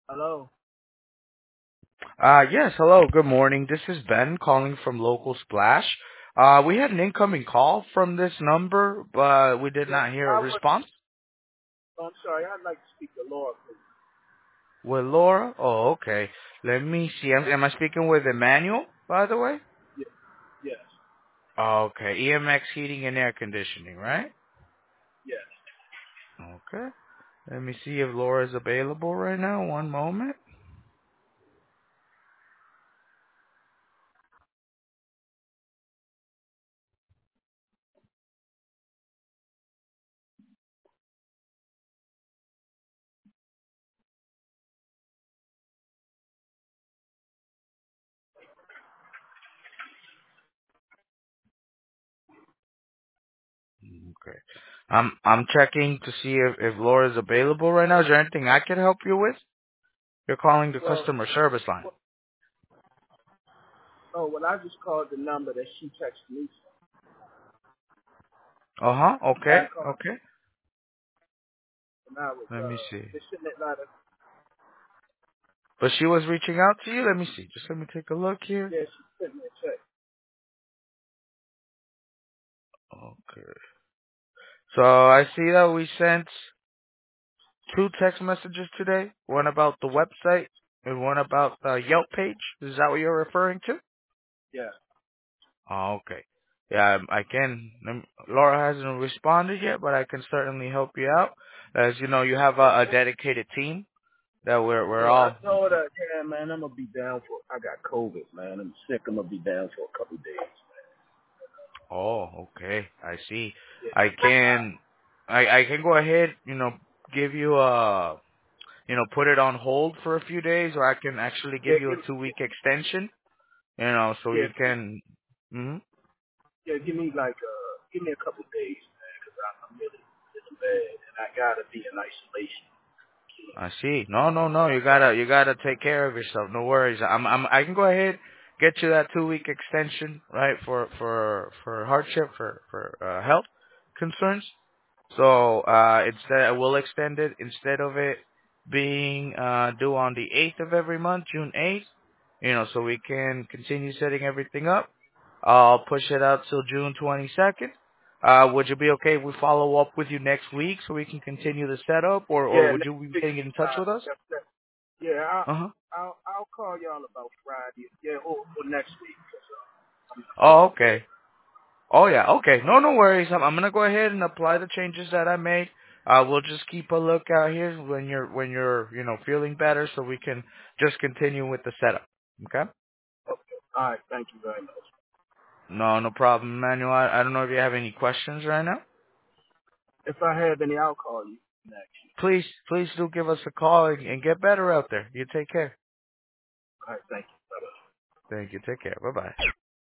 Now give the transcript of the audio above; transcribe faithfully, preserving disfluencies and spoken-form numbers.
Hello. Uh, yes, hello, good morning. This is Ben calling from Local Splash. Uh, we had an incoming call from this number, but we did Yeah, not hear a I was. response. Oh, I'm sorry. I'd like to speak to Laura, please. With Laura? Oh, okay. Let me see. Am, am I speaking with Emmanuel, by the way? Yes. Yes. Oh, okay. E M X Heating and Air Conditioning, right? Yes. Okay. Let me see if Laura is available right now. One moment. Okay. I'm I'm checking to see if, if Laura is available right now. Is there anything I can help you with? You're calling the Well, customer service line. well, oh, well, I just called the number that she texted me, Uh huh. and Okay. I called, Okay. and I was Let me uh, see. just sitting there like, But she was reaching out to you. Let me see. Just let me take a look here. yeah, she sent me a text. Okay. So I see that we sent two text messages today. One about the website and one about the Yelp page. Is that what you're referring to? Yeah. Oh, okay. Yeah, I can. lem- Laura hasn't responded yet, but I can certainly help you out. As you know, you have a, a dedicated team that we're we're Yeah, I all. told her, yeah, man, I'm gonna be down for. I got COVID, man. I'm sick. I'm gonna be down for a couple days. Oh, okay. I see. Yeah. I can, I I can go ahead, you know, give you a, you know, put it on hold for a few days, or I can actually give Yeah. you Give. a two week extension, you know, so Yeah. you can. Hmm. Yeah. Give me like uh, give me a couple days, man, because I'm really, really bad, and I gotta be in isolation. I see. No, no, no. You gotta, you gotta take care of yourself. No worries. I'm, I'm, I can go ahead, get you that two week extension, right, for, for, for hardship, for, for uh, health concerns. So uh, instead, we'll extend it instead of it being uh, due on the eighth of every month, June eighth. You know, so we can continue setting everything up. I'll push it out till June twenty-second. Uh, would you be okay if we follow up with you next week so we can continue the setup, or or Yeah. would Next you be week getting will in be touch fine. with us? That's that. Yeah, I'll, Uh huh. I'll I'll call y'all about Friday. Yeah, or, or next week. 'Cause, uh, I'm Oh, feeling okay. bad. Oh yeah, okay. No, no worries. I'm, I'm gonna go ahead and apply the changes that I made. Uh, we'll just keep a lookout here when you're when you're you know feeling better, so we can just continue with the setup. Okay? Okay. All right. Thank you very much. No, no problem, Emmanuel. I, I don't know if you have any questions right now. If I have any, I'll call you next. Please, please do give us a call and, and get better out there. You take care. All right. Thank you. Bye. Thank you. Take care. Bye bye.